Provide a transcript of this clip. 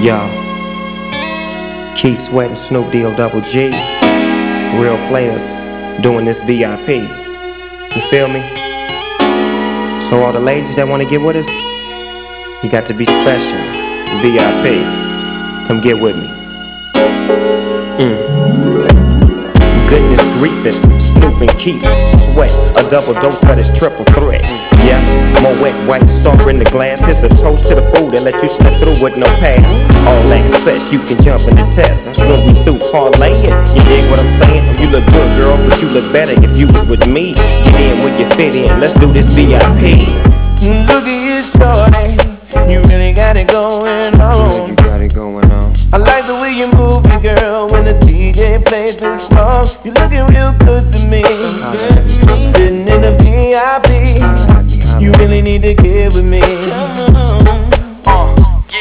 Yo, Keith Sweat and Snoop D-O double G. Real players doing this VIP. You feel me? So all the ladies that wanna get with us, you got to be special. VIP. Come get with me. Goodness griefing, Snoop and Keith Sweat, a double dose but it's triple threat. Yeah, more wet white star in the glass. Here's a toast to the food that let you slip through with no pass. All access, you can jump in the test. When we through parlaying, you dig what I'm saying? You look good, girl, but you look better if you was with me. Get in when you fit in, let's do this VIP. Look at you, shorty, you really got it going on. You got it going on. I like the way you move, girl, when the DJ plays this song. You looking real